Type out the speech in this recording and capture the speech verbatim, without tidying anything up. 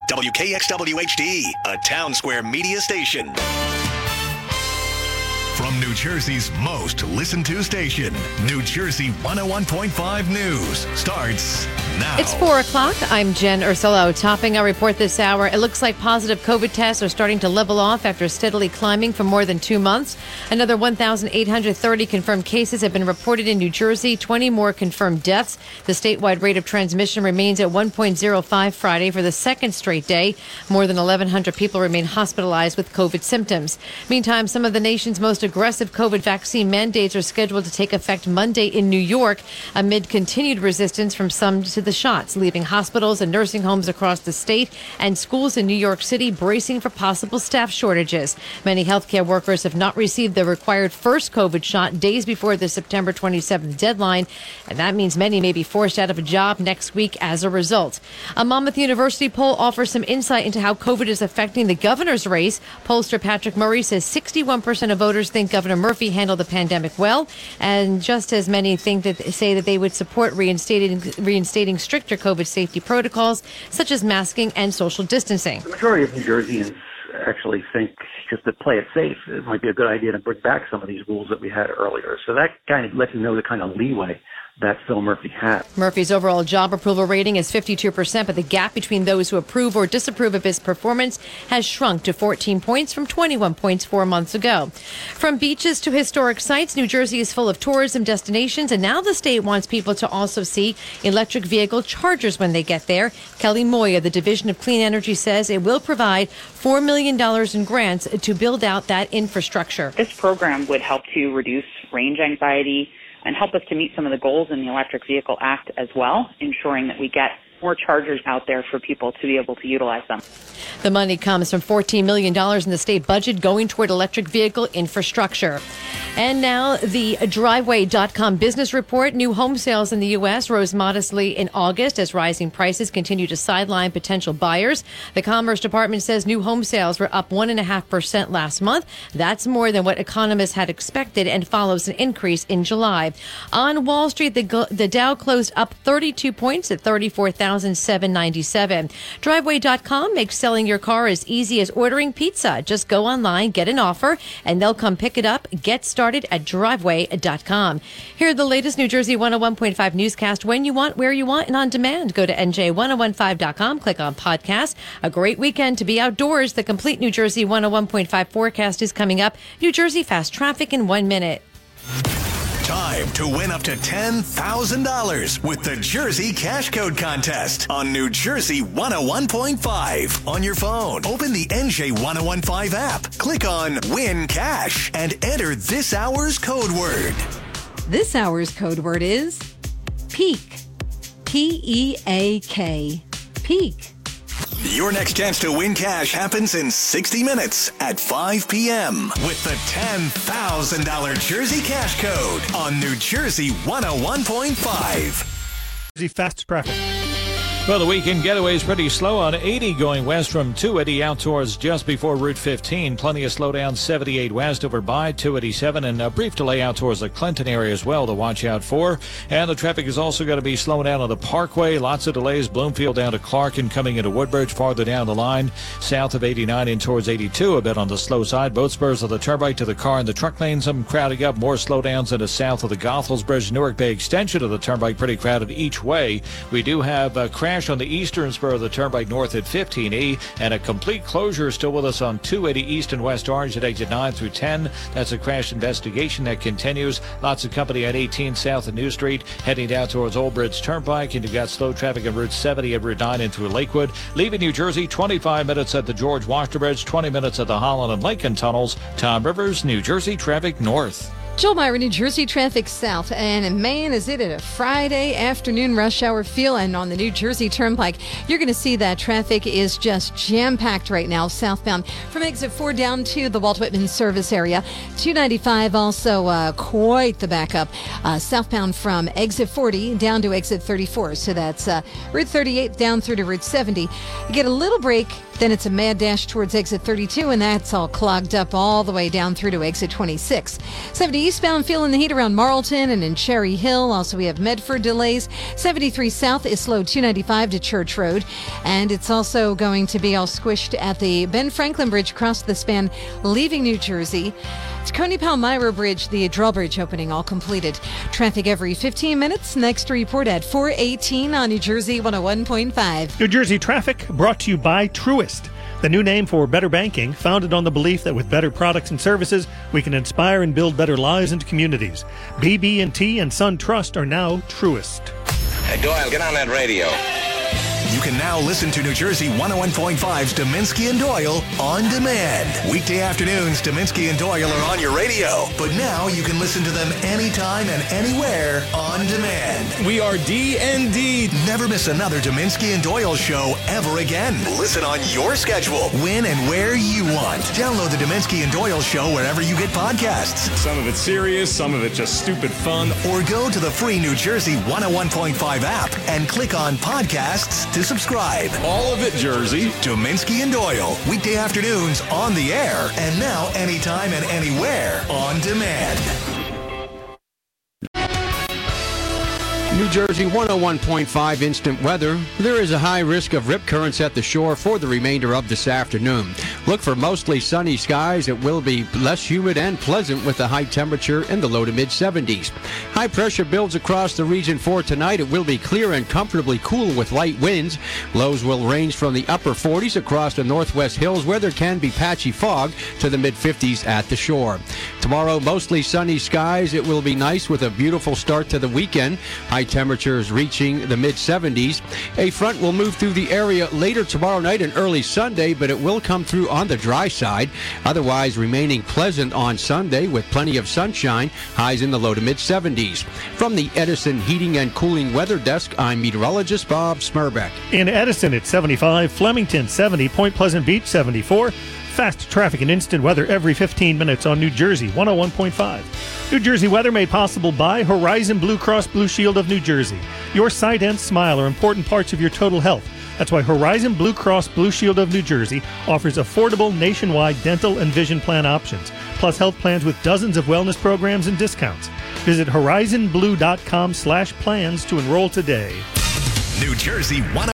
W K X W H D, a Town Square media station. From New Jersey's most listened to station, New Jersey one oh one point five News starts now. It's four o'clock. I'm Jen Ursulo. Topping our report this hour, it looks like positive COVID tests are starting to level off after steadily climbing for more than two months. Another one thousand eight hundred thirty confirmed cases have been reported in New Jersey, twenty more confirmed deaths. The statewide rate of transmission remains at one point oh five Friday for the second straight day. More than eleven hundred people remain hospitalized with COVID symptoms. Meantime, some of the nation's most aggressive COVID vaccine mandates are scheduled to take effect Monday in New York amid continued resistance from some to the shots, leaving hospitals and nursing homes across the state and schools in New York City bracing for possible staff shortages. Many healthcare workers have not received the required first COVID shot days before the September twenty-seventh deadline, and that means many may be forced out of a job next week as a result. A Monmouth University poll offers some insight into how COVID is affecting the governor's race. Pollster Patrick Murray says sixty-one percent of voters think Governor Murphy handled the pandemic well, and just as many think that say that they would support reinstating reinstating stricter COVID safety protocols such as masking and social distancing. The majority of New Jerseyans actually think just to play it safe, it might be a good idea to bring back some of these rules that we had earlier. So that kind of lets you know the kind of leeway that Phil Murphy had. Murphy's overall job approval rating is fifty-two percent, but the gap between those who approve or disapprove of his performance has shrunk to fourteen points from twenty-one points four months ago. From beaches to historic sites, New Jersey is full of tourism destinations, and now the state wants people to also see electric vehicle chargers when they get there. Kelly Moya, the Division of Clean Energy, says it will provide four million dollars in grants to build out that infrastructure. This program would help to reduce range anxiety and help us to meet some of the goals in the Electric Vehicle Act as well, ensuring that we get more chargers out there for people to be able to utilize them. The money comes from fourteen million dollars in the state budget going toward electric vehicle infrastructure. And now the Driveway dot com business report. New home sales in the U S rose modestly in August as rising prices continue to sideline potential buyers. The Commerce Department says new home sales were up one point five percent last month. That's more than what economists had expected and follows an increase in July. On Wall Street, the, the Dow closed up thirty-two points at thirty-four thousand seven hundred ninety-seven. Driveway dot com makes selling your car as easy as ordering pizza. Just go online, get an offer, and they'll come pick it up. Get started at Driveway dot com. Here are the latest New Jersey one oh one point five newscast when you want, where you want, and on demand. Go to N J ten fifteen dot com, click on podcast. A great weekend to be outdoors. The complete New Jersey one oh one point five forecast is coming up. New Jersey fast traffic in one minute. Time to win up to ten thousand dollars with the Jersey Cash Code Contest on New Jersey one oh one point five. On your phone, open the N J ten fifteen app, click on Win Cash, and enter this hour's code word. This hour's code word is peak. P E A K. Peak. Your next chance to win cash happens in sixty minutes at five p.m. with the ten thousand dollars Jersey Cash Code on New Jersey one oh one point five. Jersey fast traffic. Well, the weekend getaway is pretty slow on eighty going west from two eighty out towards just before Route fifteen. Plenty of slowdown seventy-eight west over by two eighty-seven, and a brief delay out towards the Clinton area as well to watch out for. And the traffic is also going to be slowing down on the Parkway. Lots of delays. Bloomfield down to Clark and coming into Woodbridge farther down the line. South of eighty-nine in towards eighty-two, a bit on the slow side. Both spurs of the Turnpike to the car and the truck lane. Some crowding up. More slowdowns in the south of the Goethals Bridge. Newark Bay extension of the Turnpike pretty crowded each way. We do have a crash on the eastern spur of the Turnpike north at fifteen E, and a complete closure still with us on two eighty east and west Orange at exit nine through ten. That's a crash investigation that continues. Lots of company at eighteen south of New Street, heading down towards Old Bridge Turnpike, and you've got slow traffic on Route seventy at Route nine and through Lakewood. Leaving New Jersey, twenty-five minutes at the George Washington Bridge, twenty minutes at the Holland and Lincoln tunnels. Tom Rivers, New Jersey traffic north. Joel Myra, New Jersey traffic south, and man, is it a Friday afternoon rush hour feel. And on the New Jersey Turnpike, you're going to see that traffic is just jam-packed right now southbound from exit four down to the Walt Whitman service area. two ninety-five also uh, quite the backup uh, southbound from exit forty down to exit thirty-four. So that's uh, Route thirty-eight down through to Route seventy. You get a little break Then it's a mad dash towards exit thirty-two, and that's all clogged up all the way down through to exit twenty-six. seventy eastbound, feeling the heat around Marlton and in Cherry Hill. Also, we have Medford delays. seventy-three south is slow two ninety-five to Church Road. And it's also going to be all squished at the Ben Franklin Bridge across the span, leaving New Jersey. Coney Palmyra Bridge, the drawbridge opening, all completed. Traffic every fifteen minutes. Next report at four eighteen on New Jersey one oh one point five. New Jersey traffic brought to you by Truist, the new name for better banking, founded on the belief that with better products and services, we can inspire and build better lives and communities. B B and T and SunTrust are now Truist. Hey, Doyle, get on that radio. You can now listen to New Jersey one oh one point five's Dominski and Doyle on demand. Weekday afternoons, Dominski and Doyle are on your radio. But now you can listen to them anytime and anywhere on demand. We are D and D. Never miss another Dominski and Doyle show ever again. Listen on your schedule, when and where you want. Download the Dominski and Doyle show wherever you get podcasts. Some of it's serious, some of it just stupid fun. Or go to the free New Jersey one oh one point five app and click on podcasts to subscribe. All of it, Jersey. Dominski and Doyle, weekday afternoons on the air, and now anytime and anywhere on demand. New Jersey one oh one point five instant weather. There is a high risk of rip currents at the shore for the remainder of this afternoon. Look for mostly sunny skies. It will be less humid and pleasant with a high temperature in the low to mid seventies. High pressure builds across the region for tonight. It will be clear and comfortably cool with light winds. Lows will range from the upper forties across the northwest hills where there can be patchy fog to the mid fifties at the shore. Tomorrow, mostly sunny skies. It will be nice with a beautiful start to the weekend. High temperatures reaching the mid seventies. A front will move through the area later tomorrow night and early Sunday, but it will come through on the dry side. Otherwise, remaining pleasant on Sunday with plenty of sunshine. Highs in the low to mid seventies. From the Edison Heating and Cooling Weather Desk, I'm meteorologist Bob Smerbeck. In Edison, it's seventy-five, Flemington seventy, Point Pleasant Beach seventy-four. Fast traffic and instant weather every fifteen minutes on New Jersey one oh one point five. New Jersey weather made possible by Horizon Blue Cross Blue Shield of New Jersey. Your sight and smile are important parts of your total health. That's why Horizon Blue Cross Blue Shield of New Jersey offers affordable nationwide dental and vision plan options, plus health plans with dozens of wellness programs and discounts. Visit horizon blue dot com slash plans to enroll today. New Jersey one